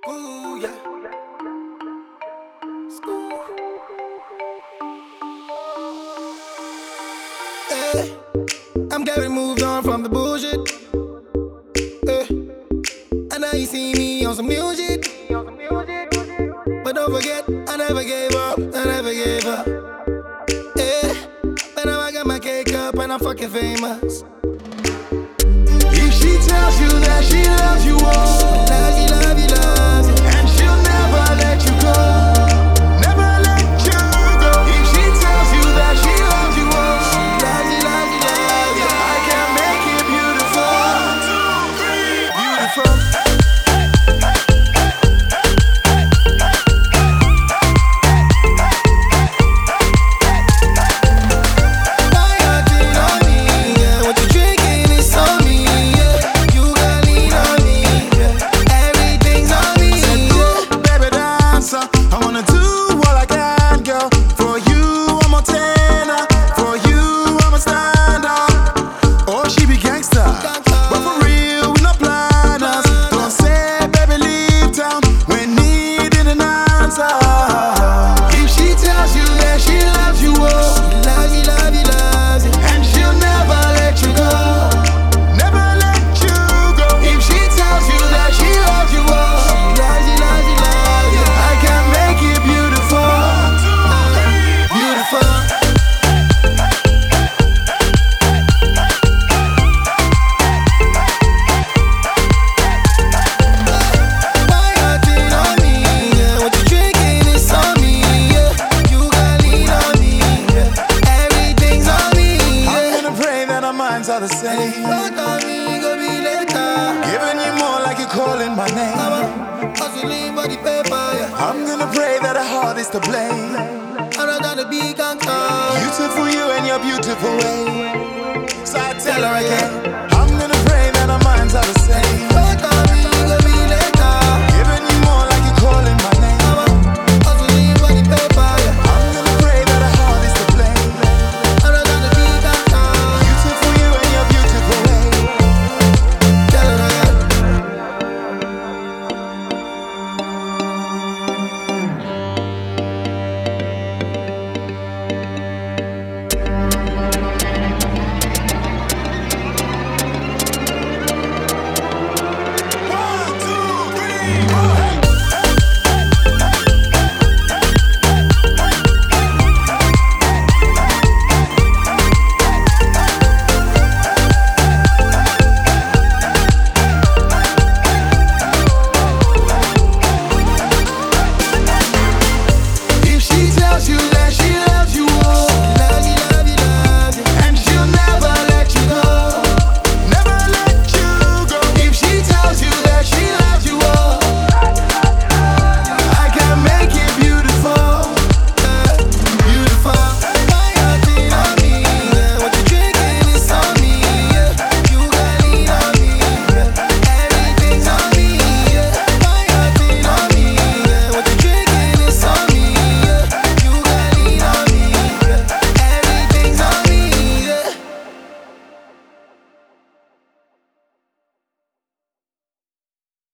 Ooh, yeah. School. Hey, I'm glad we moved on from the bullshit. Hey, and now you see me on some new shit. But don't forget, I never gave up. I never gave up. Hey, but now I got my cake up and I'm fucking famous. If she tells you that she loves you all, Love you, love you, love you. and she'll never let you go, never let you go. If she tells you that she loves you all, Love you, love you, love you. I can make it beautiful. 1, 2, 3, beautiful. Are the same. Don't call me, go be later. Giving you more like you're calling my name. I'm hustling for the paper, yeah. I'm gonna pray that her heart is to blame. I'm not gonna be conquered. Beautiful you and your beautiful way. So I tell her again, Yeah. I'm gonna pray that our minds are the same.